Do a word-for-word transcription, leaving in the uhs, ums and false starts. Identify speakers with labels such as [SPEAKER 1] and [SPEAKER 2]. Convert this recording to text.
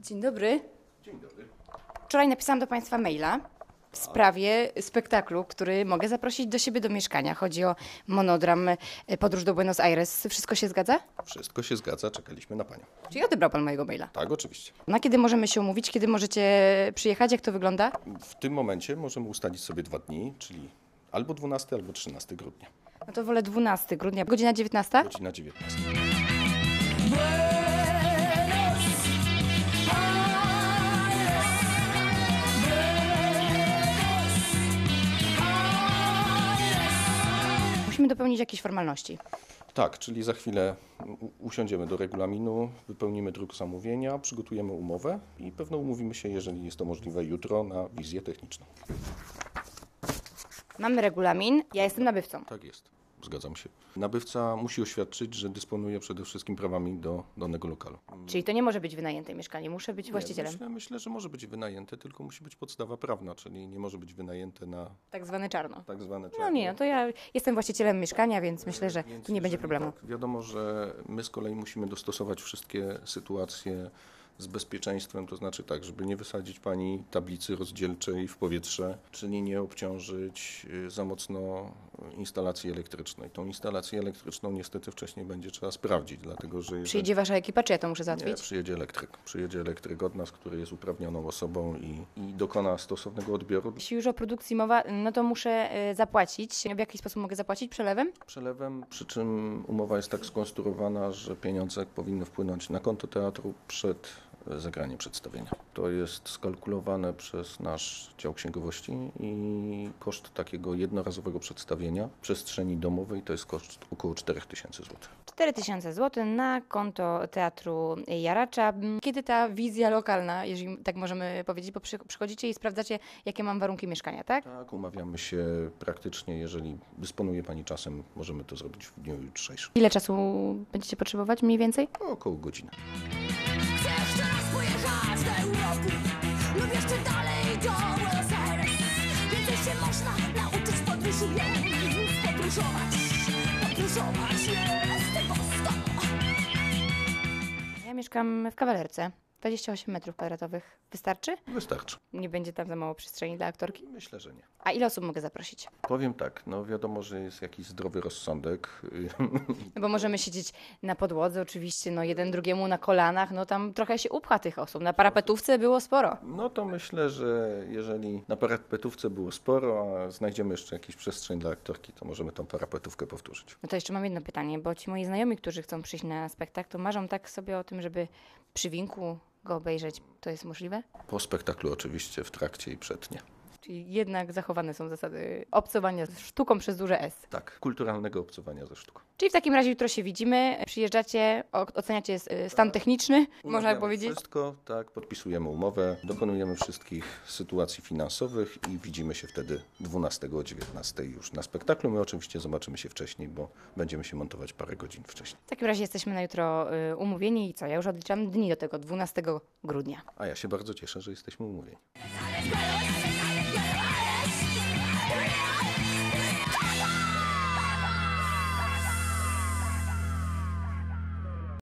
[SPEAKER 1] Dzień dobry.
[SPEAKER 2] Dzień dobry.
[SPEAKER 1] Wczoraj napisałam do Państwa maila w sprawie spektaklu, który mogę zaprosić do siebie do mieszkania. Chodzi o monodram Podróż do Buenos Aires. Wszystko się zgadza?
[SPEAKER 2] Wszystko się zgadza, czekaliśmy na Panią.
[SPEAKER 1] Czyli odebrał Pan mojego maila?
[SPEAKER 2] Tak, oczywiście.
[SPEAKER 1] Na kiedy możemy się umówić? Kiedy możecie przyjechać? Jak to wygląda?
[SPEAKER 2] W tym momencie możemy ustalić sobie dwa dni, czyli albo dwunastego, albo trzynastego grudnia.
[SPEAKER 1] No to wolę dwunastego grudnia. Godzina dziewiętnasta?
[SPEAKER 2] Godzina dziewiętnasta.
[SPEAKER 1] Musimy dopełnić jakieś formalności.
[SPEAKER 2] Tak, czyli za chwilę u- usiądziemy do regulaminu, wypełnimy druk zamówienia, przygotujemy umowę i pewno umówimy się, jeżeli jest to możliwe, jutro na wizję techniczną.
[SPEAKER 1] Mamy regulamin. Ja jestem nabywcą.
[SPEAKER 2] Tak jest. Zgadzam się. Nabywca musi oświadczyć, że dysponuje przede wszystkim prawami do danego lokalu.
[SPEAKER 1] Czyli to nie może być wynajęte mieszkanie. Muszę być właścicielem.
[SPEAKER 2] Myślę, myślę, że może być wynajęte, tylko musi być podstawa prawna, czyli nie może być wynajęte na
[SPEAKER 1] Tak zwane czarno.
[SPEAKER 2] tak zwane czarno.
[SPEAKER 1] No nie, no to ja jestem właścicielem mieszkania, więc myślę, że
[SPEAKER 2] Więc
[SPEAKER 1] tu nie będzie
[SPEAKER 2] jeżeli
[SPEAKER 1] problemu.
[SPEAKER 2] Tak, wiadomo, że my z kolei musimy dostosować wszystkie sytuacje z bezpieczeństwem, to znaczy tak, żeby nie wysadzić Pani tablicy rozdzielczej w powietrze, czyli nie obciążyć y, za mocno instalacji elektrycznej. Tą instalację elektryczną niestety wcześniej będzie trzeba sprawdzić, dlatego że jeżeli...
[SPEAKER 1] Przyjedzie Wasza ekipa, czy ja to muszę
[SPEAKER 2] Nie,
[SPEAKER 1] załatwić?
[SPEAKER 2] przyjedzie elektryk. Przyjedzie elektryk od nas, który jest uprawnioną osobą i, i dokona stosownego odbioru.
[SPEAKER 1] Jeśli już o produkcji mowa, no to muszę y, zapłacić. W jaki sposób mogę zapłacić? Przelewem?
[SPEAKER 2] Przelewem, przy czym umowa jest tak skonstruowana, że pieniądze powinny wpłynąć na konto teatru przed zagraniem przedstawienia. To jest skalkulowane przez nasz dział księgowości i koszt takiego jednorazowego przedstawienia w przestrzeni domowej to jest koszt około cztery tysiące złotych.
[SPEAKER 1] cztery tysiące złotych na konto Teatru Jaracza. Kiedy ta wizja lokalna, jeżeli tak możemy powiedzieć, bo przy, przychodzicie i sprawdzacie, jakie mam warunki mieszkania, tak?
[SPEAKER 2] Tak, umawiamy się praktycznie, jeżeli dysponuje Pani czasem, możemy to zrobić w dniu jutrzejszym.
[SPEAKER 1] Ile czasu będziecie potrzebować mniej więcej?
[SPEAKER 2] Około godziny.
[SPEAKER 3] Chcę jeszcze raz pojechać do Europy lub jeszcze dalej do Buenos Aires. Więcej się można nauczyć podróżując, podróżować, podróżować jest tego sto.
[SPEAKER 1] Ja mieszkam w Kawalerce, dwadzieścia osiem metrów kwadratowych. Wystarczy?
[SPEAKER 2] Wystarczy.
[SPEAKER 1] Nie będzie tam za mało przestrzeni dla aktorki?
[SPEAKER 2] Myślę, że nie.
[SPEAKER 1] A ile osób mogę zaprosić?
[SPEAKER 2] Powiem tak, no wiadomo, że jest jakiś zdrowy rozsądek.
[SPEAKER 1] No bo możemy siedzieć na podłodze oczywiście, no jeden drugiemu na kolanach, no tam trochę się upcha tych osób. Na parapetówce było sporo.
[SPEAKER 2] No to myślę, że jeżeli na parapetówce było sporo, a znajdziemy jeszcze jakąś przestrzeń dla aktorki, to możemy tą parapetówkę powtórzyć.
[SPEAKER 1] No to jeszcze mam jedno pytanie, bo ci moi znajomi, którzy chcą przyjść na spektakl, to marzą tak sobie o tym, żeby przy winku go obejrzeć. To jest możliwe?
[SPEAKER 2] Po spektaklu oczywiście, w trakcie i przed nie.
[SPEAKER 1] Czyli jednak zachowane są zasady obcowania z sztuką przez duże S.
[SPEAKER 2] Tak, kulturalnego obcowania ze sztuką.
[SPEAKER 1] Czyli w takim razie jutro się widzimy, przyjeżdżacie, o- oceniacie y, stan techniczny, można
[SPEAKER 2] Umawiamy
[SPEAKER 1] tak powiedzieć.
[SPEAKER 2] Wszystko, tak, podpisujemy umowę, dokonujemy wszystkich sytuacji finansowych i widzimy się wtedy dwunastego o dziewiętnastej już na spektaklu. My oczywiście zobaczymy się wcześniej, bo będziemy się montować parę godzin wcześniej.
[SPEAKER 1] W takim razie jesteśmy na jutro y, umówieni i co? Ja już odliczam dni do tego, dwunastego grudnia.
[SPEAKER 2] A ja się bardzo cieszę, że jesteśmy umówieni.
[SPEAKER 3] Buenos Aires, Buenos Aires, Buenos Aires.